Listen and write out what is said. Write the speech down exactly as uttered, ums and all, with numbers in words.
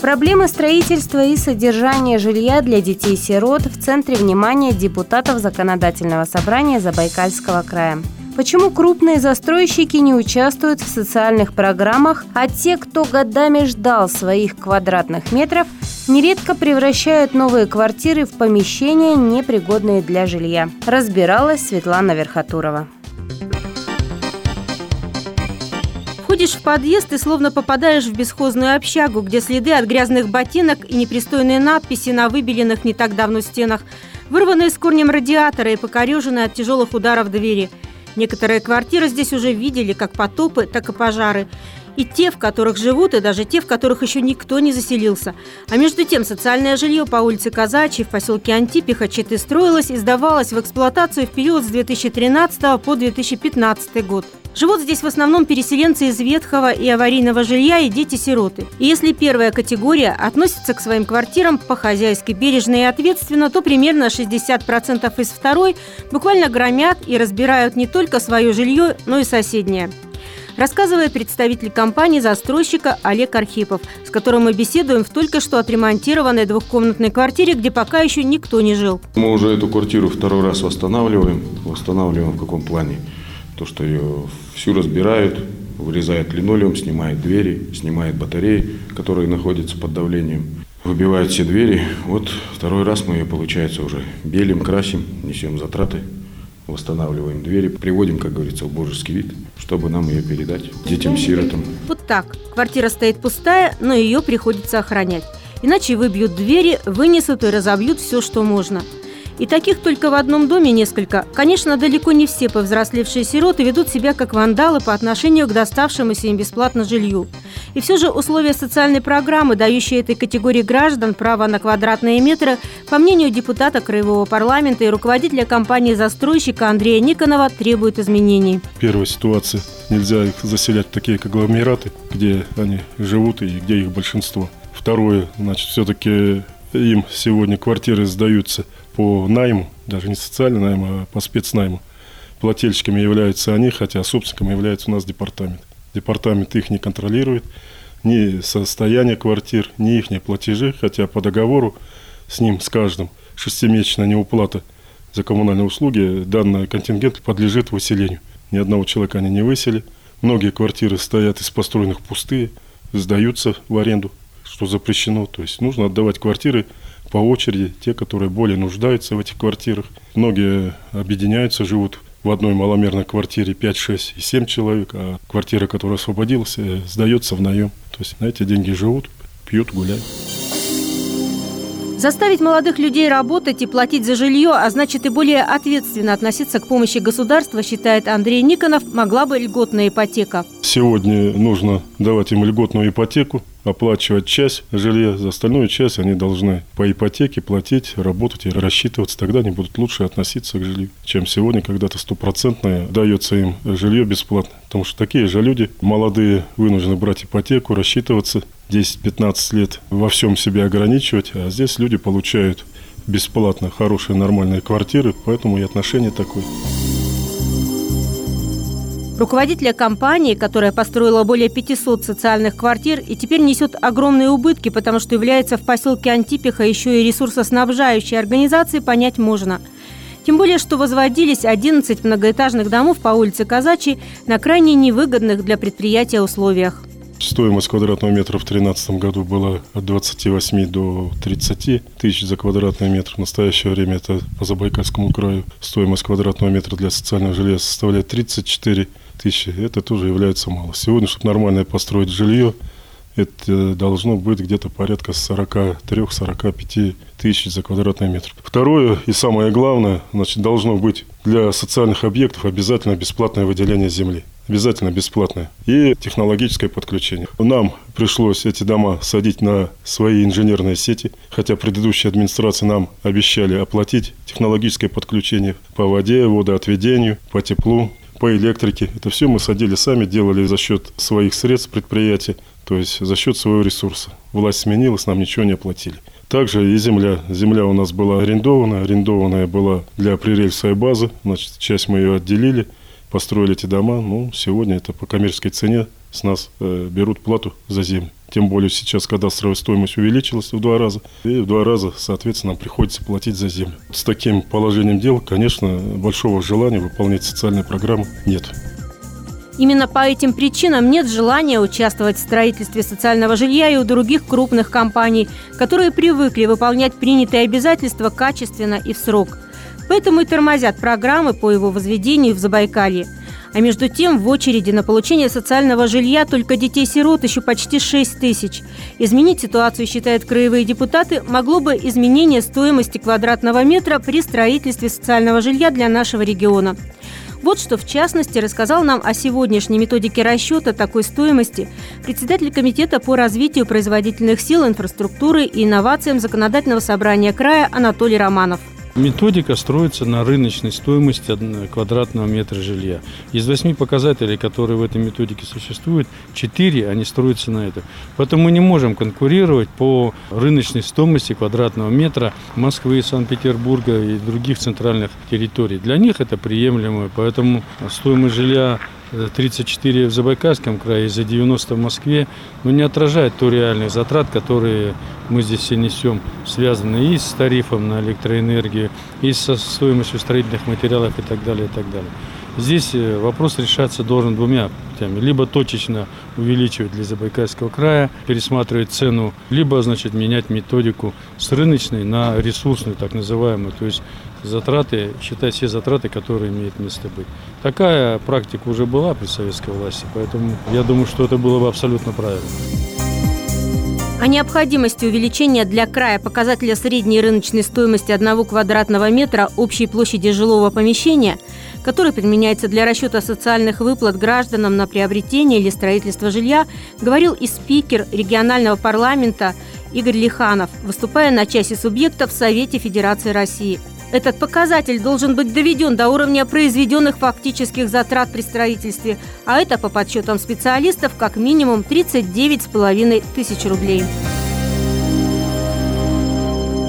Проблемы строительства и содержания жилья для детей-сирот в центре внимания депутатов Законодательного собрания Забайкальского края. Почему крупные застройщики не участвуют в социальных программах, а те, кто годами ждал своих квадратных метров, нередко превращают новые квартиры в помещения, непригодные для жилья? Разбиралась Светлана Верхотурова. Входишь в подъезд и словно попадаешь в бесхозную общагу, где следы от грязных ботинок и непристойные надписи на выбеленных не так давно стенах, вырванные с корнем радиаторы и покореженные от тяжелых ударов двери. Некоторые квартиры здесь уже видели как потопы, так и пожары. И те, в которых живут, и даже те, в которых еще никто не заселился. А между тем, социальное жилье по улице Казачьей в поселке Антипиха Читы строилось и сдавалось в эксплуатацию в период с две тысячи тринадцатого по две тысячи пятнадцатый год. Живут здесь в основном переселенцы из ветхого и аварийного жилья и дети-сироты. И если первая категория относится к своим квартирам по-хозяйски бережно и ответственно, то примерно шестьдесят процентов из второй буквально громят и разбирают не только свое жилье, но и соседнее. Рассказывает представитель компании-застройщика Олег Архипов, с которым мы беседуем в только что отремонтированной двухкомнатной квартире, где пока еще никто не жил. Мы уже эту квартиру второй раз восстанавливаем. Восстанавливаем в каком плане? То, что ее всю разбирают, вырезают линолеум, снимают двери, снимают батареи, которые находятся под давлением. Выбивают все двери. Вот второй раз мы ее, получается, уже белим, красим, несем затраты, восстанавливаем двери, приводим, как говорится, в божеский вид, чтобы нам ее передать детям-сиротам. Вот так. Квартира стоит пустая, но ее приходится охранять. Иначе выбьют двери, вынесут и разобьют все, что можно. И таких только в одном доме несколько. Конечно, далеко не все повзрослевшие сироты ведут себя как вандалы по отношению к доставшемуся им бесплатно жилью. И все же условия социальной программы, дающие этой категории граждан право на квадратные метры, по мнению депутата Краевого парламента и руководителя компании-застройщика Андрея Никонова, требуют изменений. Первая ситуация. Нельзя их заселять в такие конгломераты, где они живут и где их большинство. Второе, значит, все-таки им сегодня квартиры сдаются по найму, даже не социальный найм, а по спецнайму. Плательщиками являются они, хотя собственником является у нас департамент. Департамент их не контролирует, ни состояние квартир, ни их платежи, хотя по договору с ним, с каждым, шестимесячная неуплата за коммунальные услуги, данный контингент подлежит выселению. Ни одного человека они не выселили. Многие квартиры стоят из построенных пустые, сдаются в аренду, что запрещено. То есть нужно отдавать квартиры по очереди, те, которые более нуждаются в этих квартирах. Многие объединяются, живут в одной маломерной квартире пять, шесть и семь человек, а квартира, которая освободилась, сдается в наем. То есть на эти деньги живут, пьют, гуляют. Заставить молодых людей работать и платить за жилье, а значит и более ответственно относиться к помощи государства, считает Андрей Никонов, могла бы льготная ипотека. Сегодня нужно давать им льготную ипотеку, оплачивать часть жилья, за остальную часть они должны по ипотеке платить, работать и рассчитываться. Тогда они будут лучше относиться к жилью, чем сегодня, когда-то стопроцентное дается им жилье бесплатно. Потому что такие же люди, молодые, вынуждены брать ипотеку, рассчитываться десять-пятнадцать лет, во всем себя ограничивать. А здесь люди получают бесплатно хорошие нормальные квартиры, поэтому и отношение такое. Руководителя компании, которая построила более пятисот социальных квартир и теперь несет огромные убытки, потому что является в поселке Антипиха еще и ресурсоснабжающей организацией, понять можно. Тем более, что возводились одиннадцать многоэтажных домов по улице Казачьей на крайне невыгодных для предприятия условиях. Стоимость квадратного метра в две тысячи тринадцатом году была от двадцати восьми до тридцати тысяч за квадратный метр. В настоящее время это по Забайкальскому краю стоимость квадратного метра для социального жилья составляет тридцать четыре тысячи. Это тоже является мало. Сегодня, чтобы нормально построить жилье, это должно быть где-то порядка сорок три - сорок пять тысяч за квадратный метр. Второе и самое главное, значит, должно быть для социальных объектов обязательно бесплатное выделение земли. Обязательно бесплатное. И технологическое подключение. Нам пришлось эти дома садить на свои инженерные сети, хотя предыдущие администрации нам обещали оплатить технологическое подключение по воде, водоотведению, по теплу, по электрике. Это все мы садили сами, делали за счет своих средств предприятия, то есть за счет своего ресурса. Власть сменилась, нам ничего не оплатили. Также и земля. Земля у нас была арендована, арендованная была для прирельсовой базы, значит, часть мы ее отделили, построили эти дома. Ну, сегодня это по коммерческой цене с нас э, берут плату за землю. Тем более сейчас кадастровая стоимость увеличилась в два раза. И в два раза, соответственно, нам приходится платить за землю. С таким положением дел, конечно, большого желания выполнять социальные программы нет. Именно по этим причинам нет желания участвовать в строительстве социального жилья и у других крупных компаний, которые привыкли выполнять принятые обязательства качественно и в срок. Поэтому и тормозят программы по его возведению в Забайкалье. А между тем в очереди на получение социального жилья только детей-сирот еще почти шесть тысяч. Изменить ситуацию, считают краевые депутаты, могло бы изменение стоимости квадратного метра при строительстве социального жилья для нашего региона. Вот что, в частности, рассказал нам о сегодняшней методике расчета такой стоимости председатель Комитета по развитию производительных сил, инфраструктуры и инновациям Законодательного собрания края Анатолий Романов. Методика строится на рыночной стоимости квадратного метра жилья. Из восьми показателей, которые в этой методике существуют, четыре, они строятся на это. Поэтому мы не можем конкурировать по рыночной стоимости квадратного метра Москвы, Санкт-Петербурга и других центральных территорий. Для них это приемлемо, поэтому стоимость жилья тридцать четыре в Забайкальском крае и за девяносто в Москве, но не отражает то реальных затрат, которые мы здесь все несем, связанные и с тарифом на электроэнергию, и со стоимостью строительных материалов и так далее, и так далее. Здесь вопрос решаться должен двумя путями. Либо точечно увеличивать для Забайкальского края, пересматривать цену, либо, значит, менять методику с рыночной на ресурсную, так называемую, то есть затраты, считать все затраты, которые имеют место быть. Такая практика уже была при советской власти, поэтому я думаю, что это было бы абсолютно правильно. О необходимости увеличения для края показателя средней рыночной стоимости одного квадратного метра общей площади жилого помещения, который применяется для расчета социальных выплат гражданам на приобретение или строительство жилья, говорил и спикер регионального парламента Игорь Лиханов, выступая на часе субъектов в Совете Федерации России. Этот показатель должен быть доведен до уровня произведенных фактических затрат при строительстве, а это, по подсчетам специалистов, как минимум тридцать девять с половиной тысяч рублей.